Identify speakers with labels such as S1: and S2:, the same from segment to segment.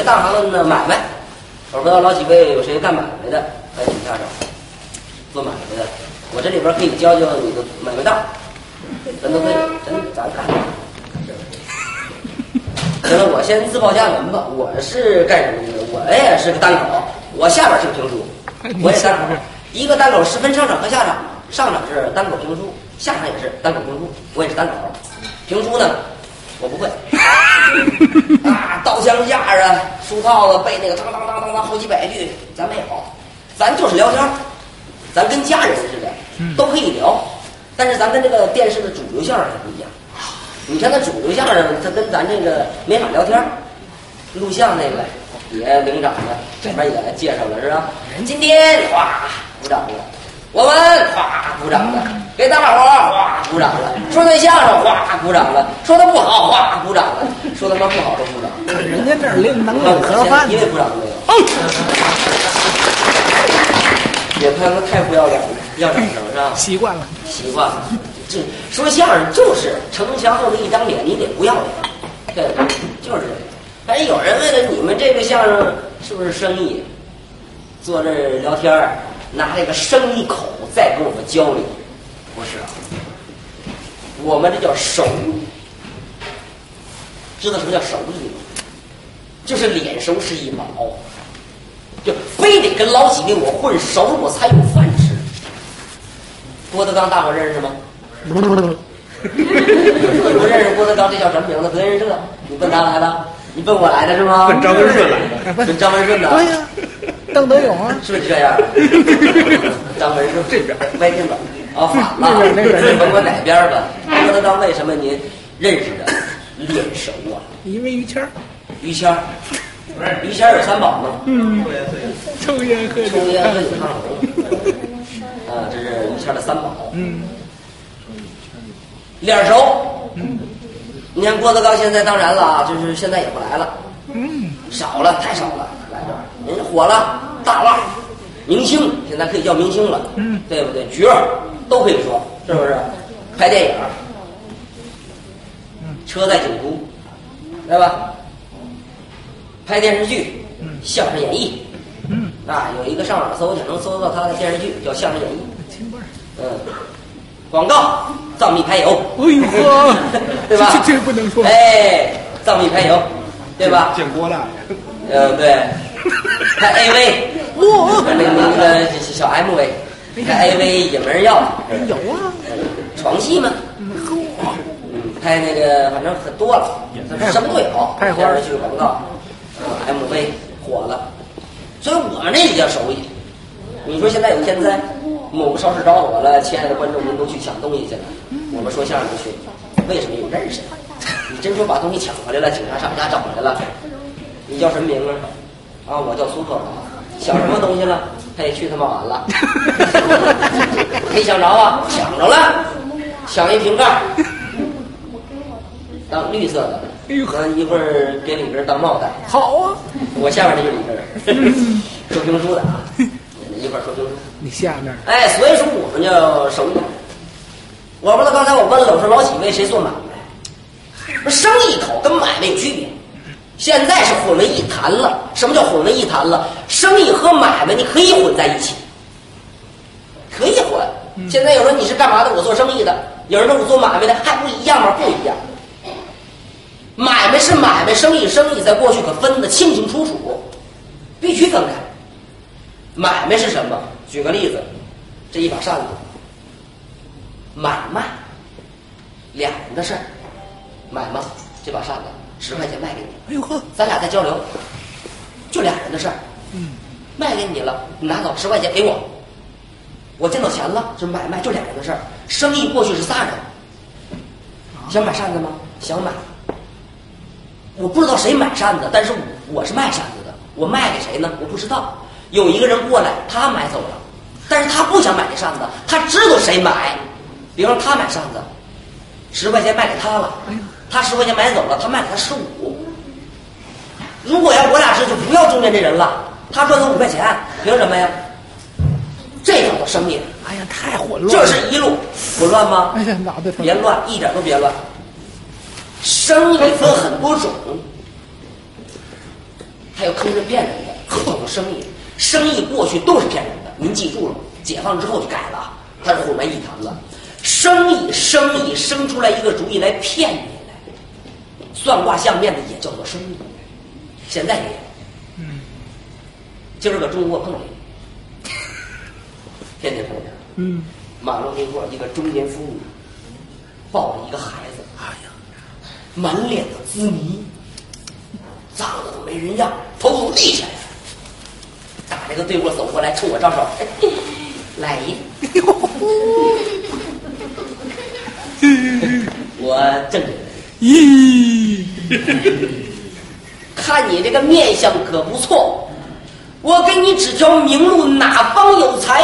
S1: 这当行的买卖，我不知道老几位有谁干买卖的，来请下手。做买卖的，我这里边可以教教你的买卖道，咱都可以，真的咱干。行了，我先自报家门吧。我是干什么的？我也是个单口，我下边是个评书，我也单口。一个单口是分上场和下场，上场是单口评书，下场也是单口评书，我也是单口。评书呢，我不会。啊，刀枪架啊，书套子背那个当当当当当好几百句，咱没有，咱就是聊天，咱跟家人似的，都可以聊。但是咱跟这个电视的主流相声还不一样。你看那主流相声，它跟咱这个没法聊天。录像那个也领奖了，这边也来介绍了是吧？今天哗鼓掌了，我们哗鼓掌了，给大伙哗鼓掌了，说对相声哗鼓掌了，说的不好哗鼓掌了，说他妈不好都鼓掌。
S2: 人家这儿领能领盒饭，
S1: 一位鼓掌都没有。也他妈太不要脸了，要掌声是吧？
S2: 习惯了，
S1: 习惯了。这说相声就是城墙后的一张脸，你得不要脸，对，就是这个。但是有人为了你们这个相声是不是生意，坐这儿聊天儿，拿这个生意口再跟我们交流，不是啊？我们这叫手艺，知道什么叫手艺吗？就是脸熟是一宝，就非得跟老几位我混熟了，我才有饭吃。郭德纲大伙认识吗？你不认识郭德纲，这叫什么名字？德云社。你奔他来了？你奔我来的是吗？
S3: 奔张文顺来的。
S1: 奔张文顺的。
S2: 对呀，邓德勇啊，
S1: 是不是这样？张文顺
S3: 这边
S1: 歪进了。哦，反了。
S2: 那边
S1: 甭管哪边吧。郭德纲为什么您认识的？脸熟啊。
S2: 因为于谦儿。
S1: 于谦儿，于谦儿有三宝吗？
S2: 抽烟喝酒。
S1: 抽烟喝酒烫红。啊，这是于谦儿的三宝。脸熟。你看郭德纲现在当然了啊，就是现在也不来了，少了，太少了，来这儿人家火了，大腕，明星，现在可以叫明星了，对不对？角儿都可以说，是不是？拍电影，车载景图，对吧？拍电视剧，相声演绎，啊，有一个上网搜去能搜到他的电视剧叫相声演绎，广告，藏秘排油，
S2: 哎呦呵，
S1: 对吧？
S2: 这不能说。
S1: 哎，藏秘排油，对吧？
S3: 见郭大爷。
S1: 对。拍 AV， 那个小 MV， 拍 AV 引门药。
S2: 有啊。
S1: 床戏嘛。拍那个反正很多了，什么都有。
S2: 拍花
S1: 电视剧广告，MV 火了，所以我们这也叫手艺。你说现在有天灾，某个超市着火了，亲爱的观众您都去抢东西去了，我们说相声就去，为什么有认识的？你真说把东西抢回来了，警察上家找来了，你叫什么名啊？啊，我叫苏克华，抢什么东西了？嘿，去他妈晚了，没抢着啊，抢着了，抢一瓶盖，当绿色的，一会儿给里边当帽带。
S2: 好啊，
S1: 我下面这就里边说评书的啊。一块说评书，
S2: 你下面
S1: 哎，所以说我们叫手艺。我不知道刚才我问了，我说老几位谁做买卖？生意口跟买卖有区别，现在是混为一谈了。什么叫混为一谈了？生意和买卖你可以混在一起，可以混。现在有人你是干嘛的？我做生意的。有人说我做买卖的，还不一样吗？不一样。买卖是买卖，生意生意，在过去可分得清清楚楚，必须分开。买卖是什么？举个例子，这一把扇子，买卖俩人的事儿，买吗？这把扇子10块钱卖给你，
S2: 哎呦呵，
S1: 咱俩在交流，就俩人的事儿，卖给你了，你拿走10块钱给我，我见到钱了，这买卖就俩人的事儿。生意过去是仨人，想买扇子吗？想买，我不知道谁买扇子，但是我是卖扇子的，我卖给谁呢？我不知道。有一个人过来，他买走了，但是他不想买这扇子，他知道谁买。比方说他买扇子，10块钱卖给他了，他10块钱买走了，他卖给他15。如果要我俩是就不要中间这人了，他赚走5块钱，凭什么呀？这叫做生意。
S2: 哎呀，太混乱了。
S1: 这是一路混乱吗？
S2: 哎呀，脑袋疼。
S1: 别乱，一点都别乱。生意分很多种。 坑人骗人的，这叫做生意。生意过去都是骗人的，您记住了，解放之后就改了，它是混为一谈了。生意生出来一个主意来骗你来，算卦相面的也叫做生意，现在也有。今儿个中午我碰见，天天碰见。马路对过一个中年妇女，抱着一个孩子，哎呀，满脸的滋泥，脏的都没人样，头都立起来了。打这个对过走过来，冲我招手，来一。我正着
S2: 咦，
S1: 看你这个面相可不错，我给你指条明路，哪方有财？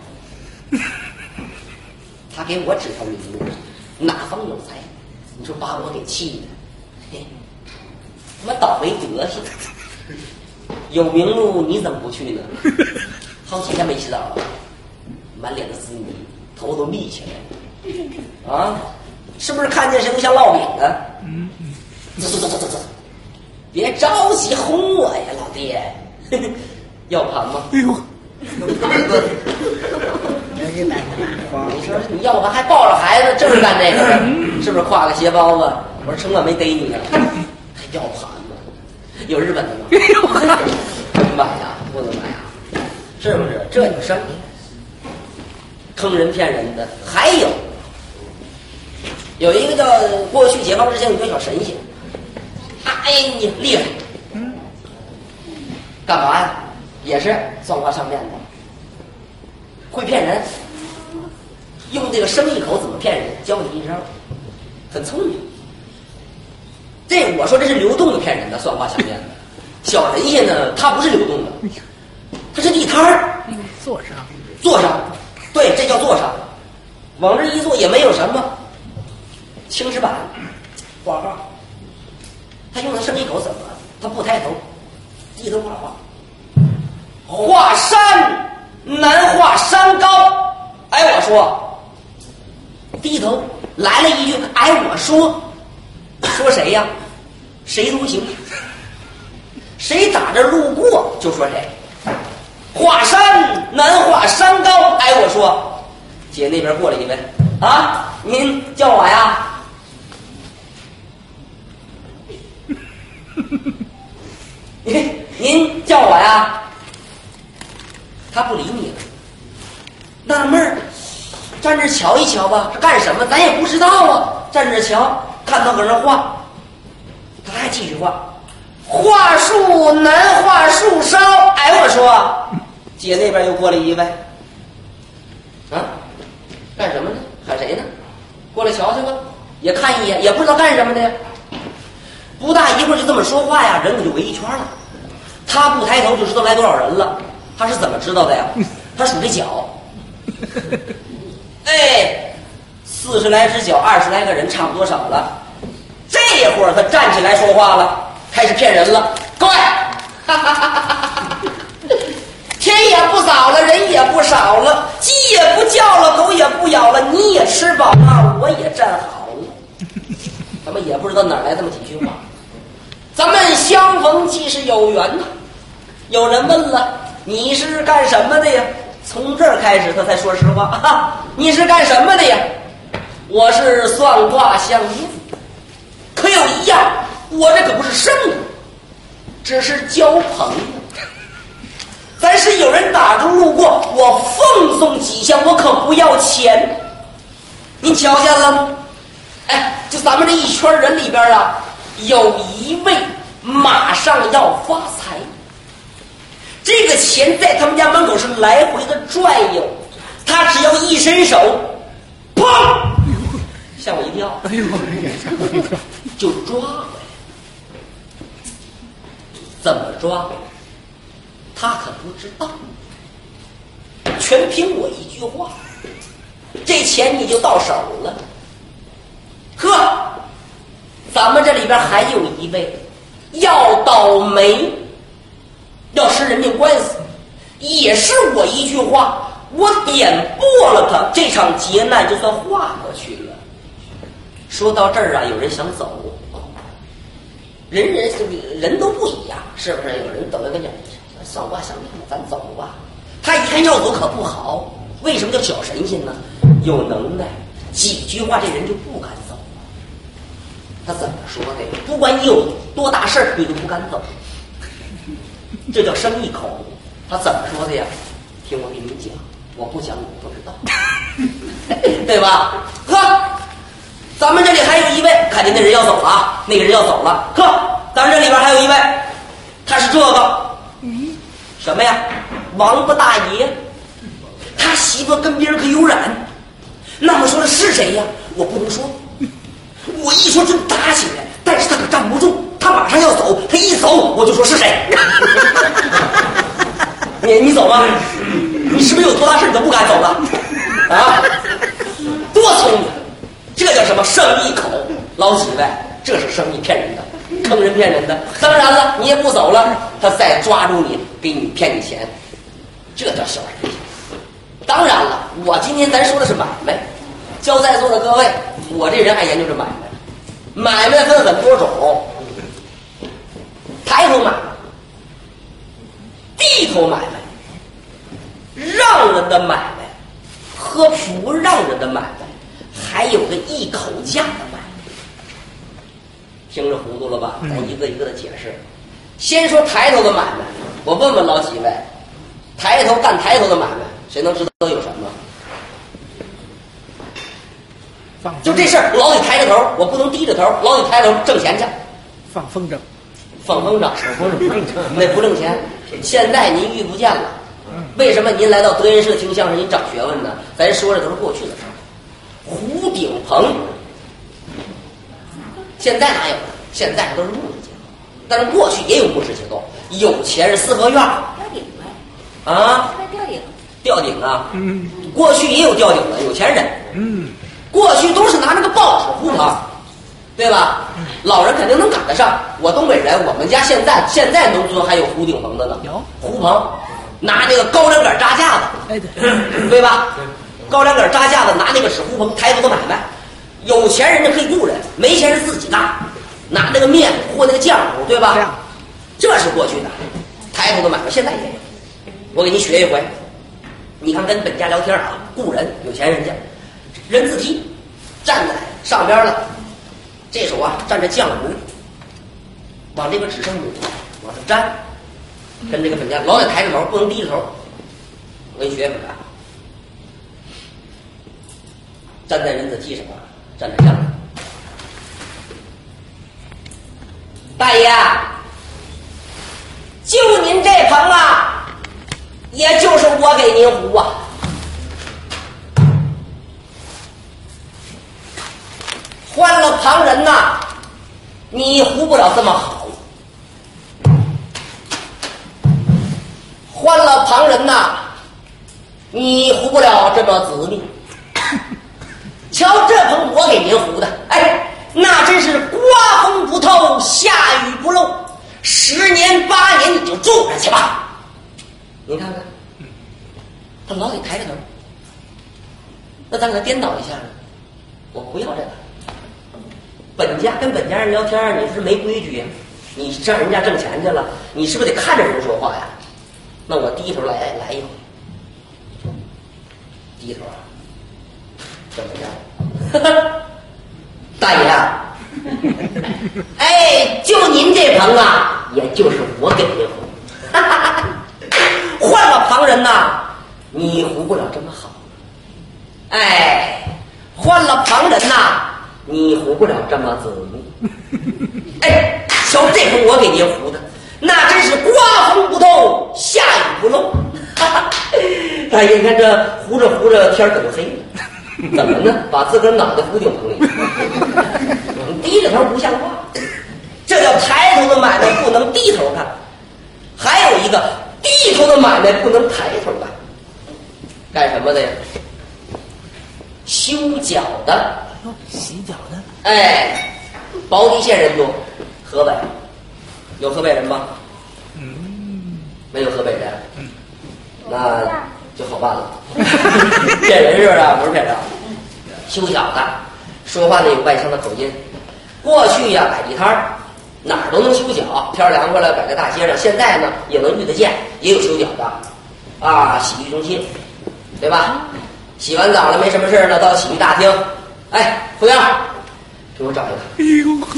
S1: 他给我指条明路，哪方有财？你说把我给气的，他妈倒霉德行！有明路你怎么不去呢？好几天没洗澡了，满脸的滋泥，头都立起来了，啊！是不是看见谁都像烙饼啊？走，别着急哄我呀，老爹。要盘吗？
S2: 哎呦，
S1: 你说你要盘还抱着孩子，正是干这个的，是不是挎个鞋包子？我说城管没逮你呢，还要盘吗？有日本的吗？买呀，不能买呀，是不是？这有生意，坑人骗人的。还有一个叫过去解放之前有个小神仙，哎呀，你厉害，干嘛呀？也是算卦上面的，会骗人，用这个生意口怎么骗人，教你一招，很聪明。这我说这是流动的骗人的，算卦相面的。小神仙呢，他不是流动的，他是地摊儿，坐上，对，这叫坐上，往这一坐也没有什么，青石板画画，他用的生意口怎么？他不抬头，低头画画，画山难画山高。哎，我说，低头来了一句，哎，我说谁呀？谁都行，谁打着路过就说谁。画山难画山高。哎，我说，姐那边过来一位啊，您叫我呀？您叫我呀？他不理你了，纳闷儿，站这瞧一瞧吧，这干什么？咱也不知道啊。站这瞧，看到搁那画，他还继续画。画树难画树梢。哎，我说，姐那边又过来一位，啊，干什么呢？喊谁呢？过来瞧瞧吧，也看一眼，也不知道干什么的呀。不大一会儿就这么说话呀，人可就围一圈了。他不抬头就知道来多少人了。他是怎么知道的呀？他数这脚，哎，40来只脚，20来个人，差不多少了。这会儿他站起来说话了，开始骗人了。各位，天也不早了，人也不少了，鸡也不叫了，狗也不咬了，你也吃饱了，我也站好了。咱们也不知道哪来这么几句话。咱们相逢即是有缘呐。有人问了，你是干什么的呀？从这儿开始他才说实话啊，你是干什么的呀？我是算卦相面，可有一样，我这可不是生意，只是交朋友。咱是有人打着路过，我奉送几箱，我可不要钱。您瞧见了吗？哎，就咱们这一圈人里边啊，有一位马上要发财。这个钱在他们家门口是来回的转悠，他只要一伸手，砰，吓我一跳，
S2: 哎呦，吓我一跳，
S1: 就抓回来。怎么抓？他可不知道，全凭我一句话，这钱你就到手了。呵，咱们这里边还有一位要倒霉，要失人命官司，也是我一句话，我点拨了他，这场劫难就算化过去了。说到这儿啊，有人想走， 人都不一样，是不是？有人走了跟前，走吧，小妹妹，咱走吧。他一看要走可不好，为什么叫小神仙呢？有能耐，几句话这人就不敢走了。他怎么说的呀？不管你有多大事儿，你都不敢走。这叫生一口。他怎么说的呀？听我给你讲，我不讲你不知道，对吧？呵，咱们这里还有一位，看见那人要走了啊，那个人要走了。呵，咱们这里边还有一位，他是这个，什么呀？王八大爷，他媳妇跟别人可有染。那么说的是谁呀？我不能说，我一说就打起来，但是他可站不住，他马上要走，他一走我就说是谁。你走吧，你是不是有多大事你都不敢走了啊？多聪明，这叫什么生一口？老几位，这是生意骗人的，坑人骗人的。当然了，你也不走了，他再抓住你，给你骗你钱，这叫小人。当然了，我今天咱说的是买卖，教在座的各位，我这人爱研究这买卖。买卖分很多种，抬头买卖、低头买卖、让人的买卖和不让人的买卖，还有个一口价的买卖。听着糊涂了吧？咱一个一个的解释。先说抬头的买卖，我问问老几位，干抬头的买卖，谁能知道有什么？就这事儿，老得抬着头，我不能低着头，老得抬着头挣钱去。
S2: 放风筝，
S1: 放风筝，那不挣钱。现在您遇不见了，为什么您来到德云社听相声，您长学问呢？咱说的都是过去的事儿。胡顶棚，现在哪有了？现在都是木质结构，但是过去也有木质结构。有钱人四合院
S4: 吊顶呗，
S1: 啊，吊顶啊，过去也有吊顶的有钱人，过去都是拿那个报纸糊棚，对吧？老人肯定能赶得上。我东北人，我们家现在农村还有糊顶棚的呢，
S2: 有
S1: 糊棚，拿那个高粱杆扎架子，
S2: 哎对，
S1: 对吧？高粱杆扎架子，拿那个纸糊棚，抬头的买卖。有钱人家可以雇人，没钱人自己干，拿那个面和那个浆糊，对吧？这是过去的抬头的买卖，现在也有。我给你学一回，你看跟本家聊天啊，雇人，有钱人家人字梯站在上边了，这手啊蘸着浆糊，往这个纸上抹，往上粘，跟这个本家老得抬着头，不能低着头。我给你学一回啊，站在人字梯上啊，站着浆糊。大爷，就您这棚啊，也就是我给您糊啊。换了旁人呐，你糊不了这么好。换了旁人呐，你糊不了这么紫密。瞧这棚我给您糊的，哎，那真是刮风不透，下雨不漏，10年8年你就住上去吧。您看看，他老得抬着头，那咱给他颠倒一下呢？我不要这个。本家跟本家人聊天，你是没规矩呀？你让人家挣钱去了，你是不是得看着人说话呀？那我低头来一回，低头啊，怎么样？大爷啊，哎，就您这棚啊，也就是我给您糊。换了旁人呐，你糊不了这么好。哎，换了旁人呐，你糊不了这么紫密。哎，瞧这棚我给您糊的，那真是刮风不透，下雨不漏。大爷，你看这糊着糊着天儿可就黑了，怎么呢？把自个儿脑袋糊顶棚里。低着头不像话，这叫抬头的买卖不能低头干。还有一个低头的买卖不能抬头干，干什么的呀？修脚的。
S2: 洗脚的，
S1: 哎，保底县人多，河北有河北人吗？没有河北人，那就好办了。骗人是不是？不是骗人。修脚的说话呢有外乡的口音。过去呀摆地摊儿， 哪儿都能修脚，天凉快了摆在大街上，现在呢也能遇得见，也有修脚的，啊，洗浴中心，对吧？洗完澡了没什么事呢，到洗浴大厅，哎，服务员，给我找一个。
S2: 哎呦呵，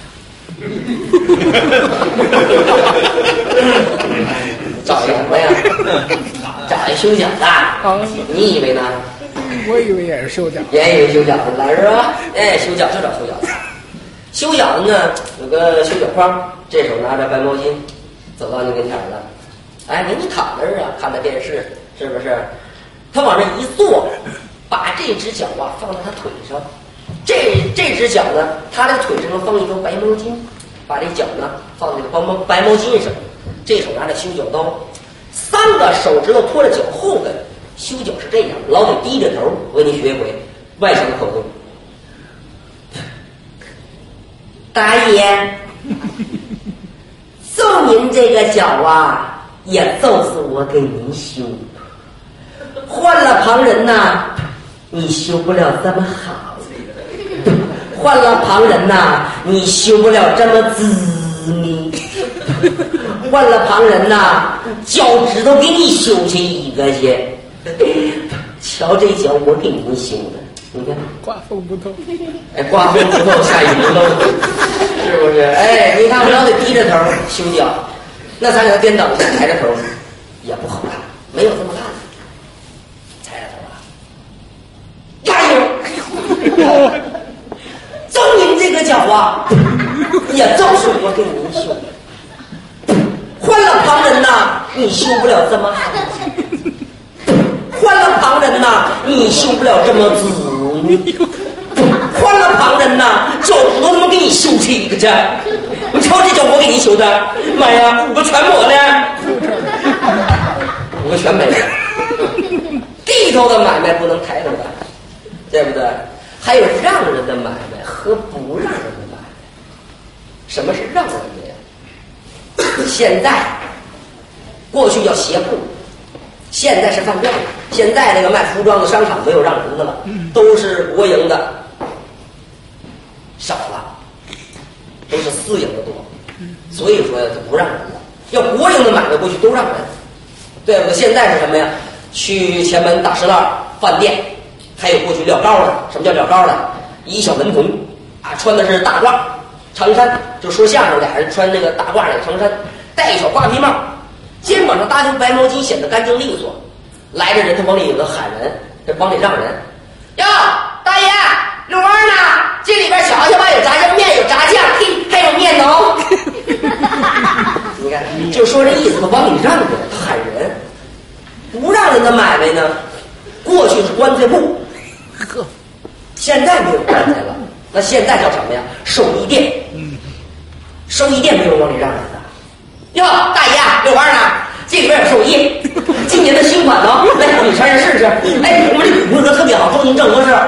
S1: 找一个什么呀？找一修脚的。你以为呢？
S2: 我以为也是修脚，
S1: 也以为修脚的了是吧？哎，修脚就找修脚的。修脚的呢，有个修脚筐，这手拿着白毛巾，走到你跟前了。哎，你躺那儿啊，看着电视，是不是？他往这一坐，把这只脚啊放在他腿上，这只脚呢，他的腿上放一条白毛巾，把这脚呢放在这个白毛巾上，这手拿着修脚刀，3个手指头托着脚后跟。修脚是这样，老得低着头。我给你学一回外省口音。大爷，就您这个脚啊，也就是我给您修。换了旁人呐，你修不了这么好；换了旁人呐，你修不了这么滋密；换了旁人呐，脚趾头给你修去一个去。瞧这脚我给您修的，你看
S2: 刮风不透。
S1: 哎，刮风不透，下雨不漏，是不是？哎，你看我老得低着头修脚，那咱给他颠倒一下，抬着头也不好看，没有这么看的。抬着头啊，加油！就您这个脚啊，也就是我给您修的。换了旁人呐，你修不了这么好。换了旁人呐，你修不了这么滋密；换了旁人呐，脚趾头他妈给你修去一个去。你瞧这脚我给你修的，妈呀，5个全抹呢，5个全没了。地头的买卖不能抬头干，对不对？还有让人的买卖和不让人的买卖。什么是让人的呀？现在，过去叫鞋铺。现在是饭店了，现在那个卖服装的商场没有让人的了，都是国营的，少了，都是私营的多，所以说就不让人了。要国营的买卖过去都让人，对不对？现在是什么呀？去前门大石栏饭店，还有过去撂高的。什么叫撂高的？一小门童啊，穿的是大褂长衫，就说相声俩人穿那个大褂的长衫，戴一小瓜皮帽。肩膀上搭条白毛巾，显得干净利索。来的人他往里有个喊人，这往里让人。哟，大爷，遛弯呢？这里边瞧瞧吧，有炸酱面，有炸酱，嘿，还有面呢。你看，就说这意思吧，往里让人，喊人。不让人的买卖呢，过去是棺材铺，现在没有棺材了，那现在叫什么呀？寿衣店。寿衣店没有往里让人的。哟，大爷，遛弯呢？这里边有寿衣，今年的新款呢，来，你穿上试试。哎，我们这骨骼特别好，装您正合适。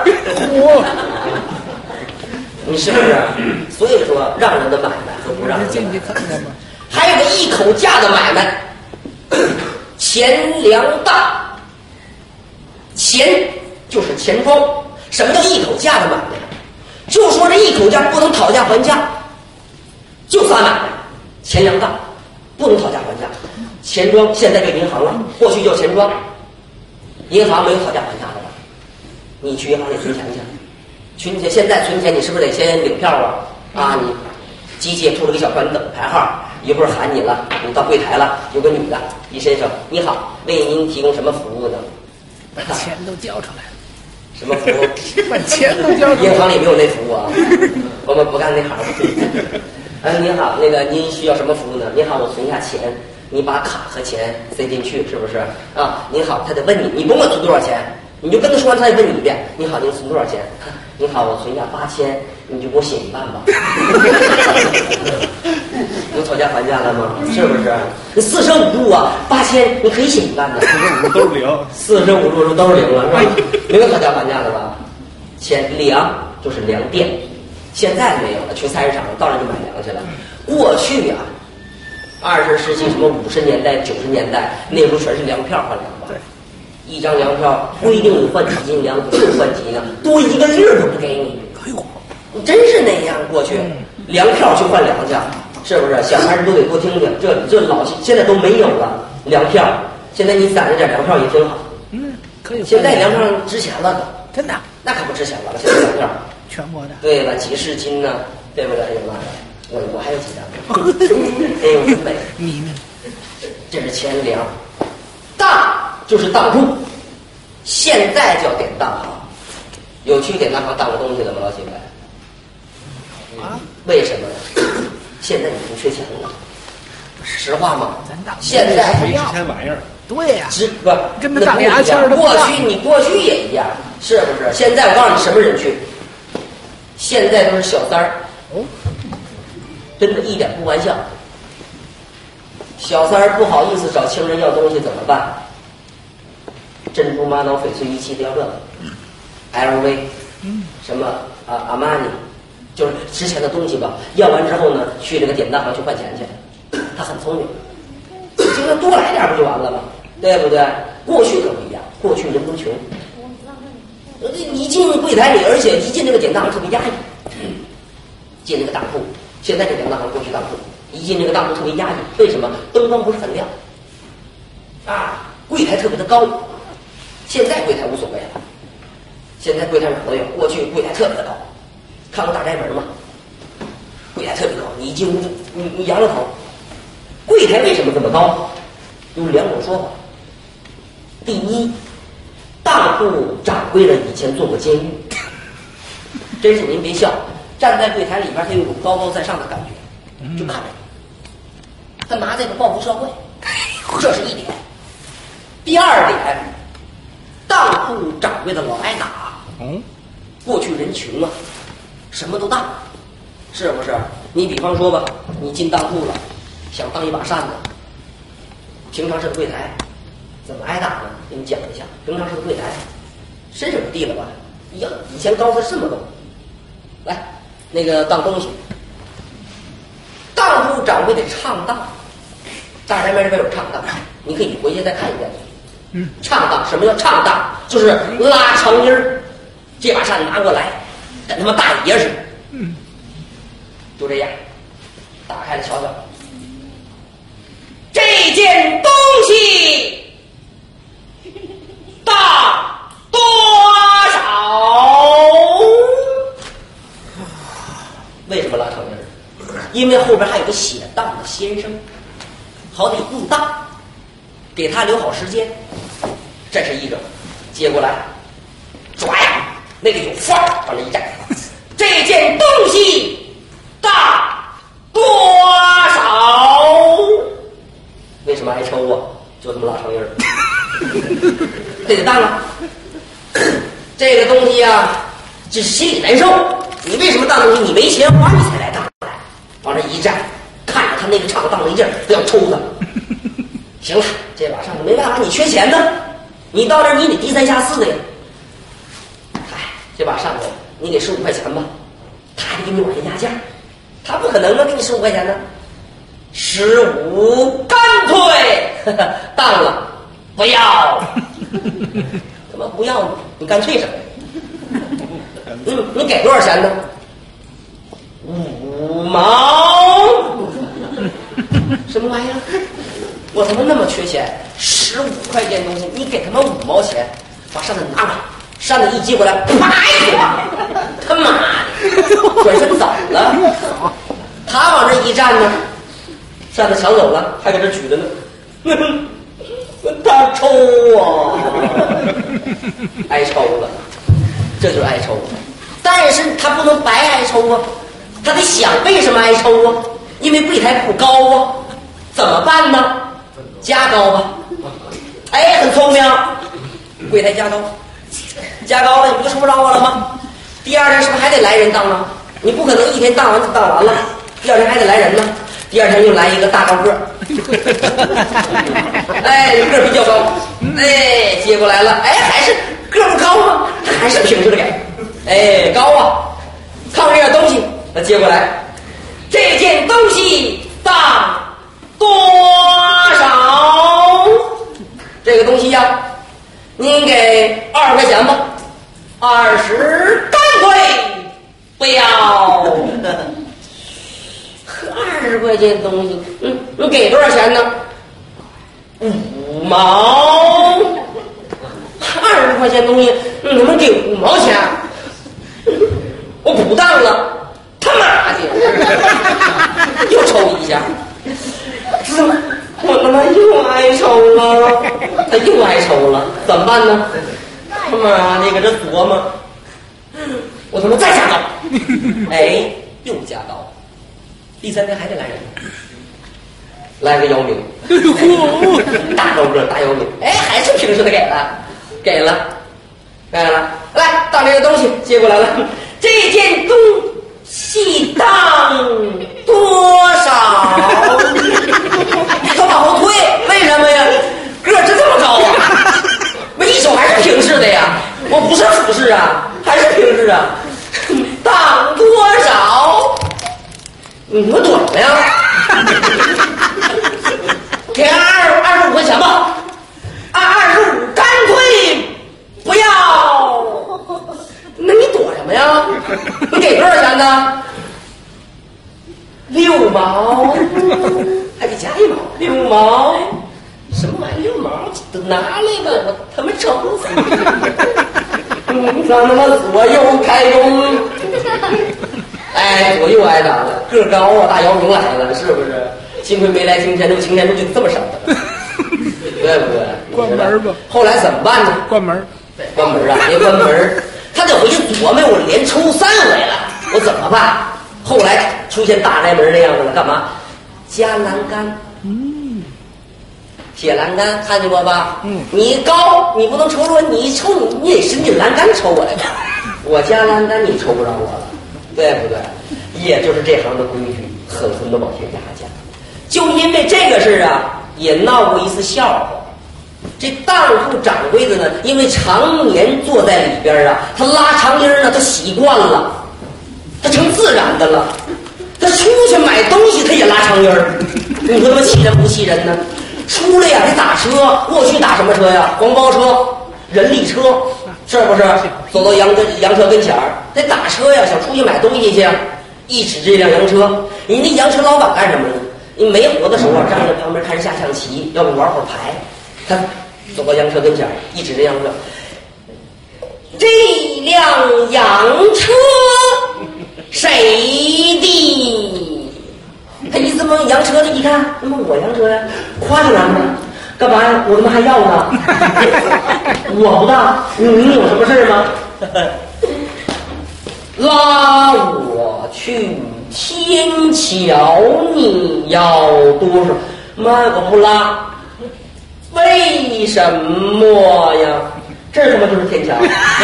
S1: 你是不是？所以说，让人的买卖和不让人的买卖。还有个一口价的买卖，钱粮大。钱就是钱庄。什么叫一口价的买卖？就说这一口价不能讨价还价，就仨买卖，钱粮大。不能讨价还价，钱庄现在变银行了，过去叫钱庄，银行没有讨价还价的了。你去银行里存钱去，存钱现在存钱你是不是得先领票啊？啊，你机器出了个小票，你等排号，一会儿喊你了，你到柜台了，有个女的，李先生你好，为您提供什么服务呢？
S2: 把钱都交出来了。
S1: 什么服务？
S2: 把钱都交出来了。
S1: 银行里没有那服务啊，我们不干那行。您好，那个您需要什么服务呢？您好，我存一下钱，你把卡和钱塞进去，是不是？啊，您好，他得问你，你甭管存多少钱，你就跟他说完，他得问你一遍。您好，您存多少钱？您好，我存一下8000，你就给我写1万吧。有讨价还价了吗？是不是？你四舍五入啊，8000你可以写1万的，
S3: 都是0，
S1: 四舍五入都是0了，是吧？没有讨价还价的吧？钱粮就是粮店。现在没有了，去菜市场到那就买粮去了。过去呀，20世纪什么50年代、90年代，那时候全是粮票换粮吧？一张粮票规定你换几斤粮，就换几斤粮，多1个粒都不给你。哎呦，真是那样。过去粮票去换粮去， 是不是？小孩儿都得多听听，这老现在都没有了粮票，现在你攒着点粮票也挺好。
S2: 可以。
S1: 现在粮票值钱了可，
S2: 真的，
S1: 那可不值钱了，现在粮票。
S2: 全国的。
S1: 对吧？几市斤呢？对不对？有那个，我还有几张。哎呦，真美！
S2: 你呢？
S1: 这是钱粮，当就是当铺，现在叫典当行。有去典当行当过东西的吗？老几位？
S2: 啊？
S1: 为什么呀？现在已经缺钱了。实话嘛，现在
S3: 没值钱玩意儿。
S2: 对呀、
S1: 不
S2: 跟那长牙签的
S1: 过去也一样，是不是？现在我告诉你，什么人去？现在都是小三儿。
S2: 哦，
S1: 真的一点不玩笑。小三儿不好意思找情人要东西怎么办？珍珠、玛瑙、翡翠、玉器都要这个。LV，什么阿玛尼，就是值钱的东西吧。要完之后呢，去这个典当行去换钱去。他很聪明，就说多来点不就完了吗？对不对？过去可不一样，过去人都穷。一进柜台里，而且一进这个典当行特别压抑。进那个当铺，现在这典当行，过去当铺，一进这个当铺特别压抑。为什么？灯光不是很亮啊，柜台特别的高。现在柜台无所谓了，现在柜台哪都有。过去柜台特别的高，看过《大宅门》吗？柜台特别高，你一进屋，你摇摇头。柜台为什么这么高？有两种说法。第一，当铺掌柜的以前做过监狱，真是您别笑，站在柜台里边，他有种高高在上的感觉，就看着你，他拿这个报复社会，这是一点。第二点，当铺掌柜的老挨打。过去人穷啊，什么都当，是不是？你比方说吧，你进当铺了，想当一把扇子，平常是个柜台，怎么挨打呢？给你讲一下。平常是个柜台，伸手就地了吧？呀，以前高才这么高。来，那个当东西，当铺掌柜得唱当。大宅门这边有唱当，你可以回去再看一遍。唱当，什么叫唱当？就是拉长音儿，这把扇拿过来，跟他妈大爷似的。就这样，打开了瞧瞧，这件东西当多少？为什么拉长音儿？因为后边还有个写当的先生，好得入当，给他留好时间。这是一种，接过来，拽，那个有范儿，往这一站，这件东西当多少？为什么挨抽啊？就这么拉长音儿，这得当啊。这个东西啊，这是心里难受。你为什么当东西？你没钱花，你才来当来。往这一站，看着他那个唱当的一劲儿，都要抽他。行了，这把扇子没办法，你缺钱呢。你到这儿你得低三下四的呀。嗨，这把扇子你给15块钱吧，他还得给你往下压价，他不可能能给你15块钱呢。15，干脆当了，不要。怎么不要呢？你干脆什么？你给多少钱呢？5毛。什么玩意儿？我他妈那么缺钱，15块钱东西，你给他妈5毛钱，把扇子拿来，扇子一接过来，啪一下，他妈的，转身走了。他往这一站呢，扇子抢走了，还搁这举着呢。他抽啊，挨抽了，这就是挨抽。但是他不能白挨抽啊，他得想为什么挨抽啊？因为柜台不高啊，怎么办呢？加高吧，哎，很聪明，柜台加高，加高了，你不就抽不着我了吗？第二天是不是还得来人当啊？你不可能一天当完就当完了，第二天还得来人呢。第二天又来一个大高个，哎，个儿比较高，哎，接过来了，哎，还是个不高吗？还是挺着脸，哎，高啊，看这件东西，那接过来，这件东西当多少？这个东西呀，您给20块钱吧，20，干脆不要。20 20块钱东西，你给多少钱呢？5毛。20块钱东西，你能给5毛钱？我不当了，他妈的！又抽一下，我他妈又挨抽了，他又挨抽了，怎么办呢？他妈的，搁这琢磨，我他妈再加刀，哎，又加刀，第3天还得来人，来个姚明，大高个大姚明，哎，还是平时的给了，来，当这个东西接过来了，这件东西当多少？他往后退，为什么呀？个儿真这么高啊？我一手还是平视的呀，我不是俯视啊，还是平视啊？当多少？你说多少呀？给25块钱吧，25，干脆不要。那你躲什么呀？你给多少钱呢？6毛，还得加1毛，6毛，什么玩意儿？6毛，拿来吧，我他妈抽死你！咱他妈左右开弓，哎，左右挨打了，个高啊，大姚明来了，是不是？幸亏没来擎天柱，擎天柱就这么少的，对不对？
S2: 关门吧。
S1: 后来怎么办呢？
S2: 关门
S1: 啊！别关门，他得回去琢磨，我连抽3回了，我怎么办？后来出现大宅门那样子了，干嘛？加栏杆，铁栏杆，看见过吧？你高，你不能抽我，你抽你得伸进栏杆抽我来吧？我加栏杆，你抽不着我了，对不对？也就是这行的规矩，狠狠的往前压价。就因为这个事啊，也闹过一次笑话。这当铺掌柜的呢，因为常年坐在里边啊，他拉长音呢，他习惯了，他成自然的了。他出去买东西，他也拉长音儿。你说他妈气人不气人呢？出来呀，得打车。过去打什么车呀？黄包车、人力车，是不是？走到洋车跟前儿，得打车呀。想出去买东西去，一指这辆洋车，你那洋车老板干什么呢？你没活的时候啊，站在旁边看人下象棋，要不玩会儿牌。他走到洋车跟前儿，一指这洋车，这辆洋车谁的？他一这么洋车的一看，那么我洋车呀，夸上来了，干嘛呀？我他妈还要呢？我不当，你有什么事吗？拉我去天桥，你要多少？妈，我不拉。为什么呀？这他妈就是天桥。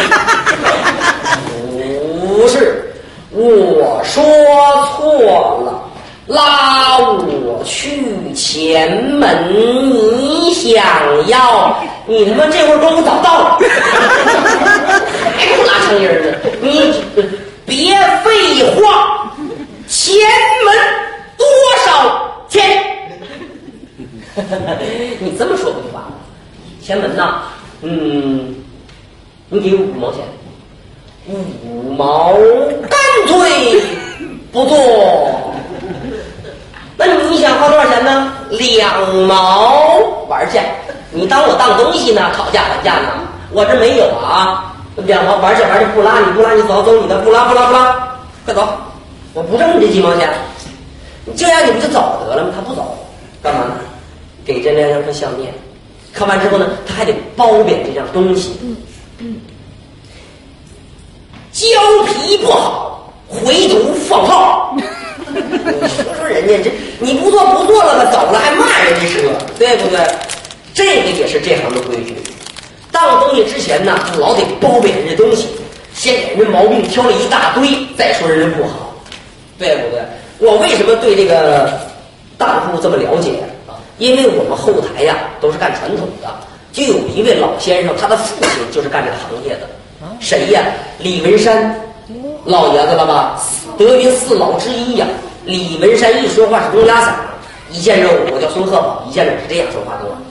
S1: 不是，我说错了。拉我去前门，你想要？你他妈这会儿功夫早到了，还不拉成音呢？你别废话，前门多少钱？你这么说不就完了？前门呐，你给5毛钱，5毛，干脆不做。那你想花多少钱呢？2毛玩去。你当我当东西呢？讨价还价呢？我这没有啊，2毛玩去，不拉你不拉你走你的，不拉，快走，我不挣你这几毛钱。你这样你不就走得了吗？他不走，干嘛呢？给这辆洋车相面，看完之后呢，他还得包贬这样东西。胶皮不好，回头放炮。你说人家这，你不做了吧，走了还骂人家车，对不对？这个也是这行的规矩。当东西之前呢，就老得包贬人家东西，先给人家毛病挑了一大堆，再说人家不好，对不对？我为什么对这个当铺这么了解啊？因为我们后台呀都是干传统的，就有一位老先生，他的父亲就是干这个行业的。谁呀？李文山老爷子了吧？德云4老之一呀。李文山一说话是公鸭嗓，一见着我叫孙鹤宝，一见着是这样说话的我。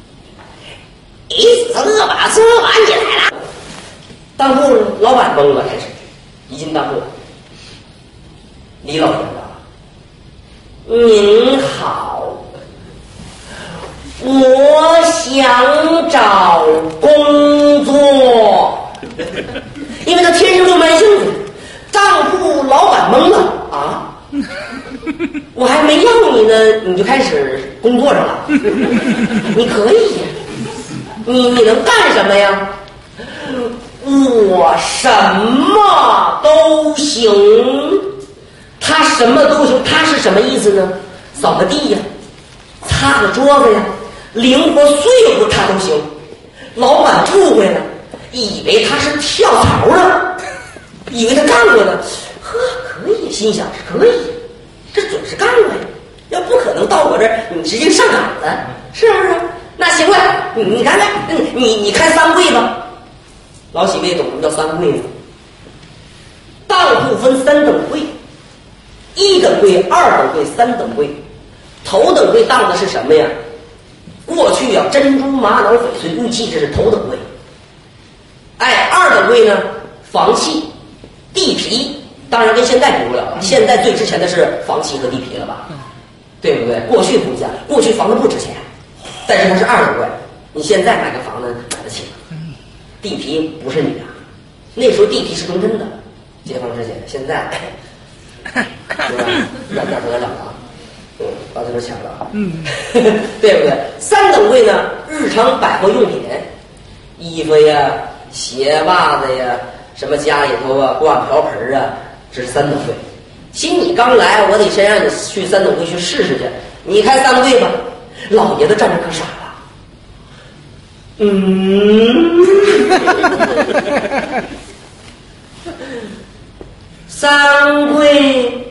S1: 孙鹤宝，你来了。当铺老板懵了，开始一进当铺，李老爷子， 您好，我想找工作。因为他天生就慢性子，当铺老板懵了啊！我还没要你呢，你就开始工作上了？你可以呀，你能干什么呀？我什么都行。他什么都行，他是什么意思呢？扫个地呀，擦个桌子呀，灵活碎活他都行。老板误会了，以为他是跳槽的，以为他干过呢。呵，可以，心想是可以，这准是干过呀。要不可能到我这儿你直接上岗了，是不是？那行了，你看看，你看三贵吧。老几位懂什么叫三贵吗？当铺分三等贵。一等贵、二等贵、三等贵。头等贵当的是什么呀？过去啊，珍珠、玛瑙、翡翠、玉器，这是头等贵。哎，二等贵呢，房契、地皮，当然跟现在比不了了。现在最值钱的是房契和地皮了吧？对不对？过去不一样，过去房子不值钱，但是它是二等贵。你现在买个房子买得起吗？地皮不是你的，那时候地皮是终身的，解放之前。现在。是吧？让这得了啊！把这都抢了，对不对？三等贵呢，日常百货用品，衣服呀、鞋袜子呀，什么家里头啊挂瓢盆啊，这是三等贵。其实你刚来，我得先让你去三等贵去试试去。你看三贵吧，老爷子站着可傻了。三贵，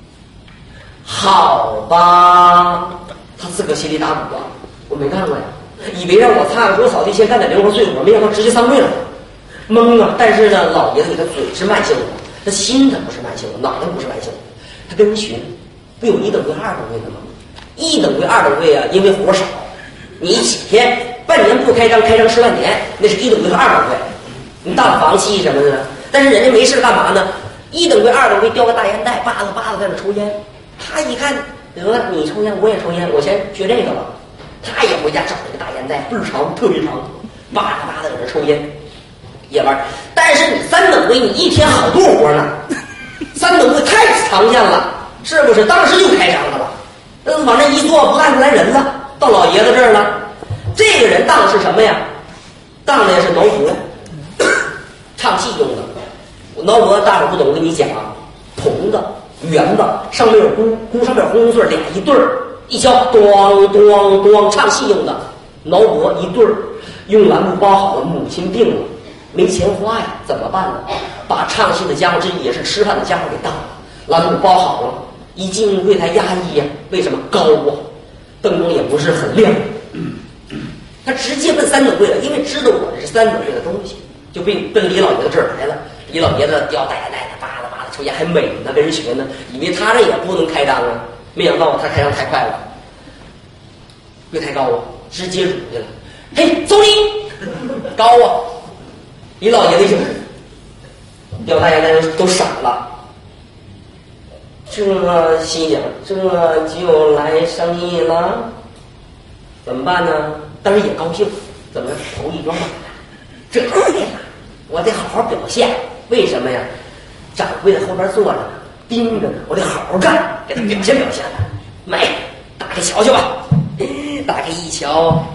S1: 好吧，他自个心里打鼓啊，我没干过呀，以为让我擦个桌扫地先干点零活碎活，没想到直接三贵了，懵啊！但是呢，老爷子他嘴是慢性的，他心他不是慢性的，脑袋不是慢性的，他跟人学，不有一等贵、二等贵的吗？一等贵、二等贵啊，因为活少，你几天半年不开张，开张吃半年，那是一等贵和二等贵，你当房契什么的，但是人家没事干嘛呢？一等贵、二等贵叼个大烟袋，扒拉在那抽烟。他一看，得了，你抽烟我也抽烟，我先学这个吧。他也回家找了个大烟袋，倍儿长，特别长，扒拉在那抽烟，夜班。但是你三等贵，你一天好多活呢。三等贵太常见了，是不是？当时就开张了吧？往这一坐，不干出来人了，到老爷子这儿了。这个人当的是什么呀？当的是挠脖，唱戏用的。挠脖大伙不懂，我跟你讲啊，铜的圆的，上面有箍上面有红穗俩一对儿，一敲咣咣咣，唱戏用的。挠脖一对儿，用蓝布包好了。母亲病了，没钱花呀，怎么办呢？把唱戏的家伙，这也是吃饭的家伙给当了，蓝布包好了，一进柜台压抑呀，为什么高啊？灯光也不是很亮，他直接奔三等柜了，因为知道我这是三等柜的东西，就奔李老爷子这儿来了。李老爷子叼大烟袋的，扒拉抽烟还美呢，跟人学呢，以为他这也不能开张啊，没想到他开张太快了，柜台高啊，直接入去了。嘿，走你！高啊！李老爷子一听，叼大烟袋都傻了。这心想，这就来生意了，怎么办呢？当时也高兴，怎么头一桩嘛？这来了，我得好好表现。为什么呀？掌柜在后边坐着呢，盯着呢，我得好好干，给他表现表现了。来，打开瞧瞧吧。打开一瞧，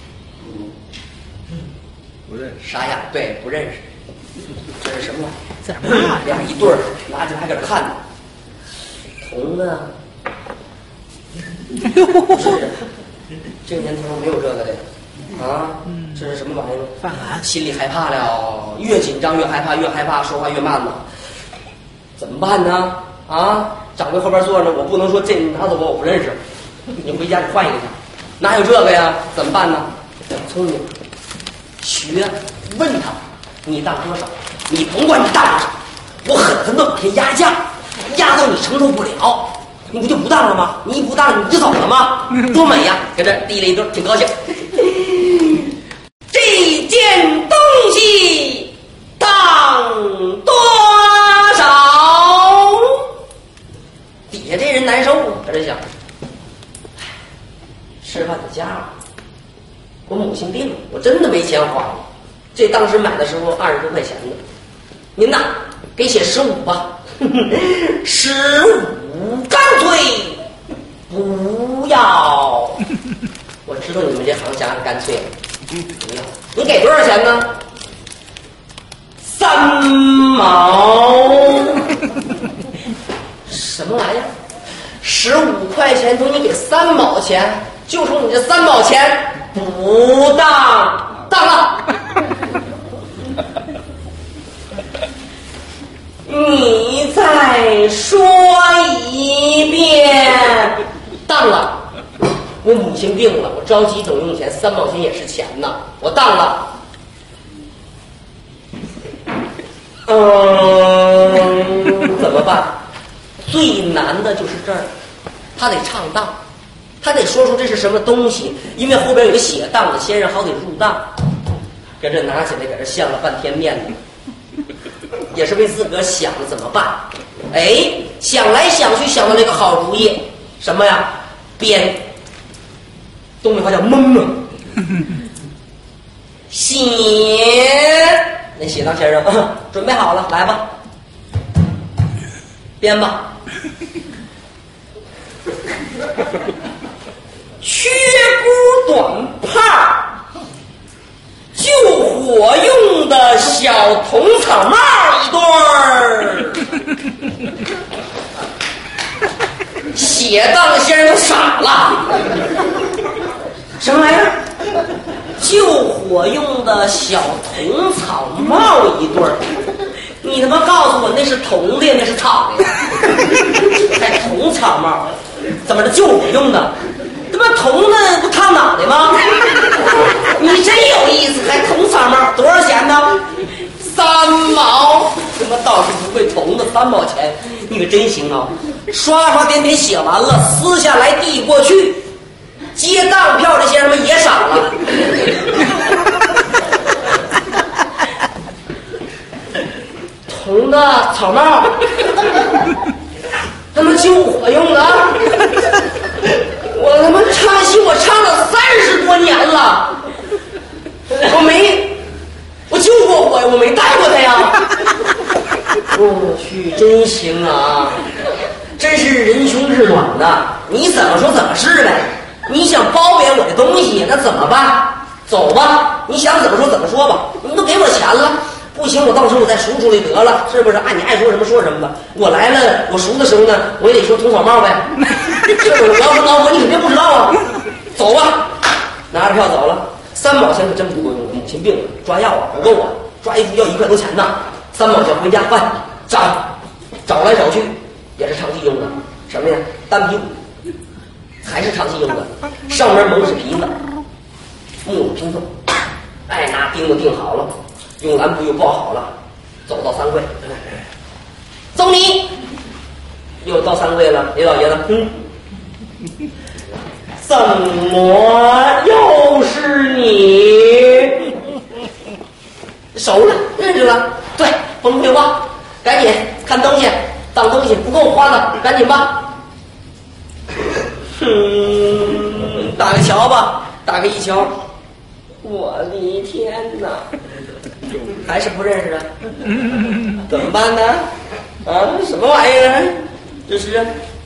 S3: 不认识，
S1: 啥样？对，不认识。这是什么？在哪儿？俩一对儿，拿着还搁这看呢。铜的，不是，这个年头没有这个的啊。这是什么玩意儿？
S2: 犯案，
S1: 心里害怕了，越紧张越害怕，越害怕说话越慢了。怎么办呢？啊，掌柜后边坐着，我不能说这你拿走吧，我不认识。你回家你换一个去，哪有这个呀？怎么办呢？聪明，学问他，你当多少？你甭管你当多少，我狠狠的往下压价，压到你承受不了，你不就不当了吗？你一不当你就走了吗？多美呀！搁这提了一顿，挺高兴。这件东西当多少？底下这人难受，搁这想。 吃饭的家，我母亲病了，我真的没钱花了。这当时买的时候20多块钱呢，您呐给写15吧，15干脆不要。我知道你们这行家干脆了，不要。你给多少钱呢？3毛。什么玩意儿？15块钱从你给3毛钱，就冲你这3毛钱不当了。你再说一遍。当了。我母亲病了，我着急等用钱，3毛钱也是钱呐，我当了。怎么办？最难的就是这儿，他得唱当，他得说出这是什么东西，因为后边有个写当的，先生好得入当。搁这拿起来，搁这相了半天面呢，也是为自个儿想的怎么办？哎，想来想去想到了一个好主意，什么呀？编。东北话叫蒙啊。写，那写当先生，准备好了，来吧，编吧。缺箍短帕，救火用的小铜草帽一对儿。写当先生都傻了，什么玩意儿？救火用的小铜草帽一对儿，你他妈告诉我那是铜的那是草的呀？还铜草帽，怎么着救火用的？他妈铜的不烫脑袋吗？你真有意思，还铜草帽，多少钱呢？3毛。他妈倒是不会铜的，3毛钱，你可真行啊！刷刷点点写完了，撕下来递过去。接当票这些人们也傻了。铜的草帽，他妈救火用的。我他妈唱戏我唱了30多年了，我救过火，我没带过它呀。我去，真行啊，真是人穷志短的。你怎么说怎么是呗？你想包贬我的东西，那怎么办？走吧，你想怎么说怎么说吧。你都给我钱了，不行，我到时候我再赎出来得了，是不是？按你爱说什么说什么吧。我来了，我赎的时候呢，我也得说铜草帽呗。是不是？我要说老婆，你肯定不知道啊。走吧，拿着票走了。3毛钱可真不够用，母亲病了，抓药啊不够啊，抓一副要1块多钱呢。3毛钱回家换，找来找去也是长期用的，什么呀？单皮鼓。还是长期用的，上面蒙是皮子，木头拼凑，哎，拿钉子钉好了，用蓝布又包好了，走到3柜，走你，又到3柜了，李老爷子，怎么又是你？熟了，认识了，对，甭废话，赶紧看东西，当东西不够花的，赶紧吧。打个瞧吧，打个一瞧，我的天哪，还是不认识啊？怎么办呢？啊，什么玩意儿？这是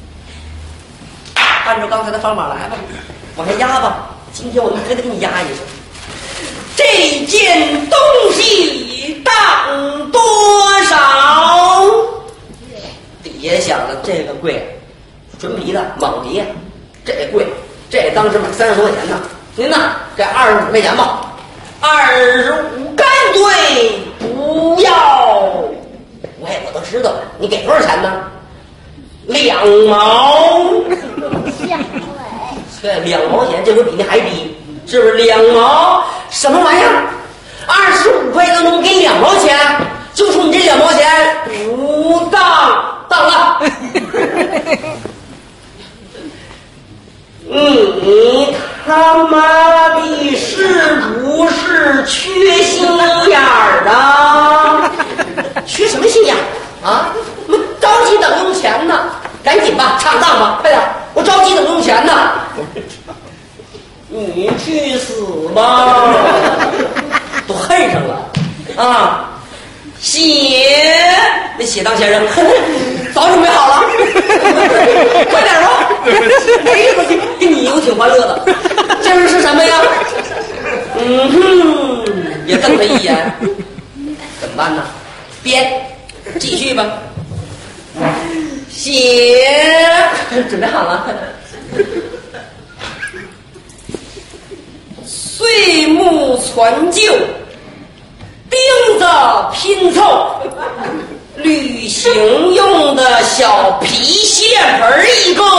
S1: 按照刚才的方法来吧，往下压吧。今天我还得给你压一下。这件东西当多少？底下想了，这个贵，纯皮的锰皮。这贵，这当时买30多块钱呢。您呢，给25块钱吧，25干脆不要。我都知道了，你给多少钱呢？2毛。对，2毛钱，这回比那还低，是不是？2毛，什么玩意儿？25块都能给2毛钱，就冲你这2毛钱不当了。你他妈的是不是缺心眼儿啊？缺什么心眼啊？我着急等用钱呢，赶紧吧，唱当吧，快点！我着急等用钱呢。 你去死吧！都恨上了啊！写那写当先生，早准备好了，快点吧！哎呀，跟你游挺欢乐的，这是什么呀？也瞪他一眼，怎么办呢？编，继续吧。写，准备好了。岁暮传旧，钉子拼凑，旅行用的小皮鞋盆一个。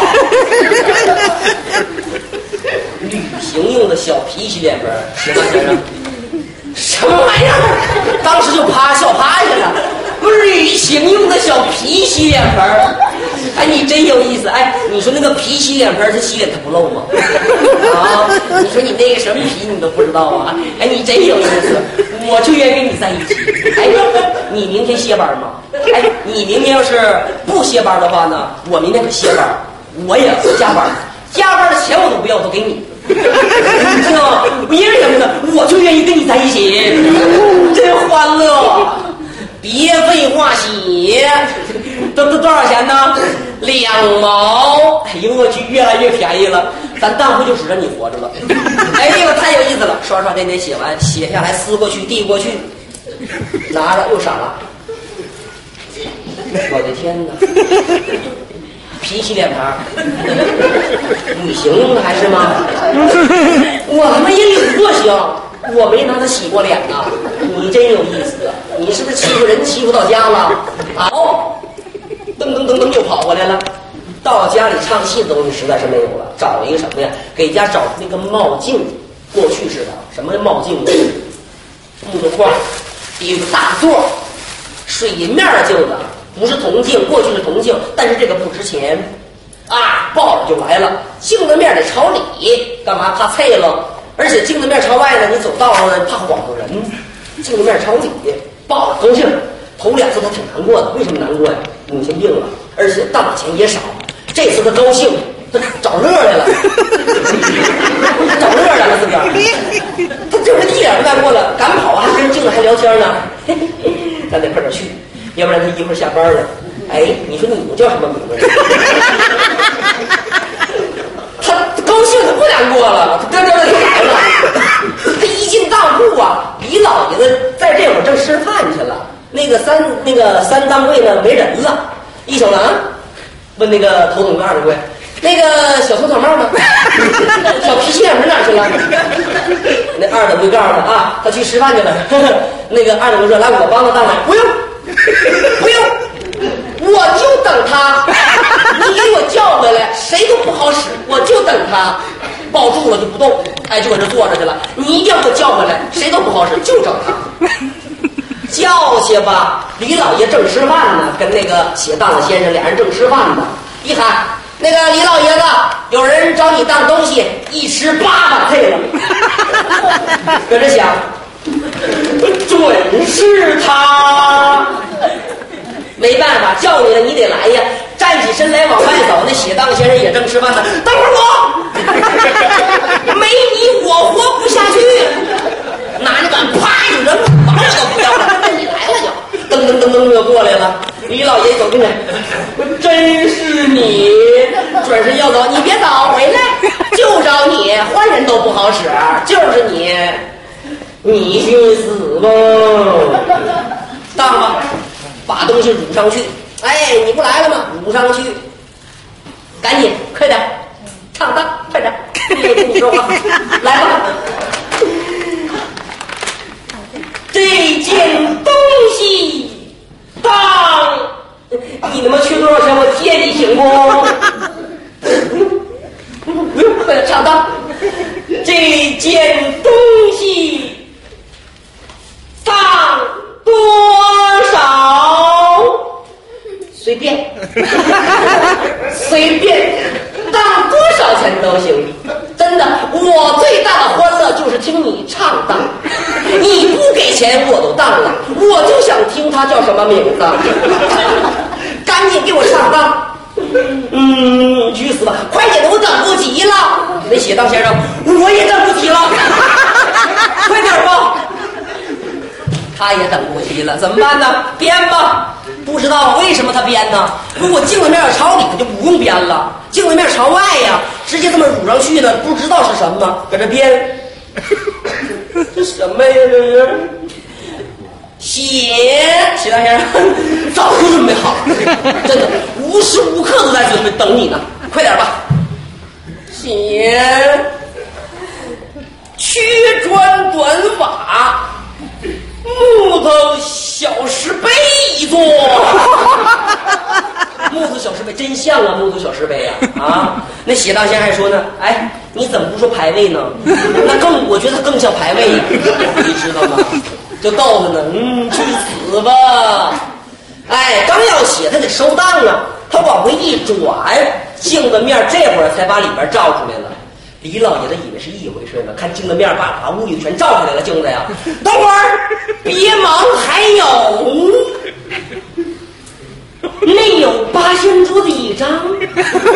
S1: 旅行用的小皮洗脸盆，行吧，先生？什么玩意儿？当时就笑趴下了。不是旅行用的小皮洗脸盆儿，哎，你真有意思。哎，你说那个皮洗脸盆儿，它洗脸它不漏吗？啊，你说你那个什么皮你都不知道啊？哎，你真有意思，我就愿意跟你在一起。哎，你明天歇班吗？哎，你明天要是不歇班的话呢，我明天可歇班，我也加班，加班的钱我都不要，我都给你。你知道吗？因为什么呢？我就愿意跟你在一起，真欢乐。别废话，写多少钱呢？2毛。哎呦我去，越来越便宜了，咱当回就指着你活着了。哎呦，太有意思了！刷刷点点写完，写下来撕过去递过去，拿着又傻了。我的天哪！皮洗脸盘，旅行用的还是吗？我他妈也领过行，我没拿它洗过脸呐。你真有意思，你是不是欺负人欺负到家了？好，噔噔噔噔就跑过来了。到家里唱戏的东西实在是没有了，找了一个什么呀？给家找那个帽镜，过去式的什么帽镜？木头块，有个大座，水银面的镜子。不是铜镜，过去是铜镜，但是这个不值钱啊！抱着就来了，镜子面得朝里，干嘛？怕碎了。而且镜子面朝外呢，你走道上呢，怕晃着人。镜子面朝里，抱着高兴，头2次他挺难过的。为什么难过呀？母亲病了，而且大把钱也少。这次他高兴，他找乐来了，他找乐来了，是不是？他就是一点不难过了，赶跑啊，跟镜子还聊天呢。咱得快点去。要不然他一会儿下班了，哎，你说你叫什么名字？他高兴，他不难过了，他跟着就来了。他一进当铺啊，李老爷子在这会儿正吃饭去了。那个三当柜呢没人了。一小郎问那个头等柜、二等柜，那个小头草帽呢？小皮鞋哪去了？那二等柜告诉他啊，他去吃饭去了。那个二等柜说：“来，我帮他当来。”不用。不用，我就等他，你给我叫回来，谁都不好使，我就等他，抱住了就不动，哎，就搁这坐着去了。你一定要给我叫回来，谁都不好使，就整他。叫去吧，李老爷正吃饭呢，跟那个写档子先生俩人正吃饭呢，一喊那个李老爷子，有人找你当东西，一吃8把退了，搁这想。准是他，没办法，叫你了，你得来呀！站起身来往外走，那写档先生也正吃饭呢。等会儿我，没你我活不下去。拿着杆啪一扔，把我都不要了。那你来了就，噔噔噔噔就过来了。李老爷走进来，真是你，准是要走，你别走，回来，就找你，换人都不好使，就是你。你去死吧！当吧，把东西撸上去。哎，你不来了吗？撸上去，赶紧，快点，唱当，快点，别跟你说话，来吧。这件东西当，你他妈缺多少钱？我借你行不？不用，快点唱当。这件东西。当多少？随便，随便，当多少钱都行。真的，我最大的欢乐就是听你唱当。你不给钱我都当了，我就想听他叫什么名字。赶紧给我唱当。 去死吧！快点的，我等不及了。那写当先生，我也等不及了，快点吧。他也等不及了，怎么办呢？编吧。不知道为什么他编呢？如果镜子面朝里，他就不用编了；镜子面朝外呀，直接这么乳上去呢，不知道是什么，搁这编。这什么呀？这是写当先生，早就准备好了，真的无时无刻都在准备等你呢，快点吧。写缺砖短法。木头小石碑一座，木头小石碑真像啊，木头小石碑啊！那写当先生还说呢，哎，你怎么不说牌位呢？那我觉得更像牌位，你知道吗？就告诉他去死吧！哎，刚要写，他得收档啊，他往回一转，镜子面这会儿才把里边照出来了。李老爷子以为是一回事呢，看镜子面把屋里全照出来了，镜子呀！等会儿，别忙，还有内有8仙桌的一张，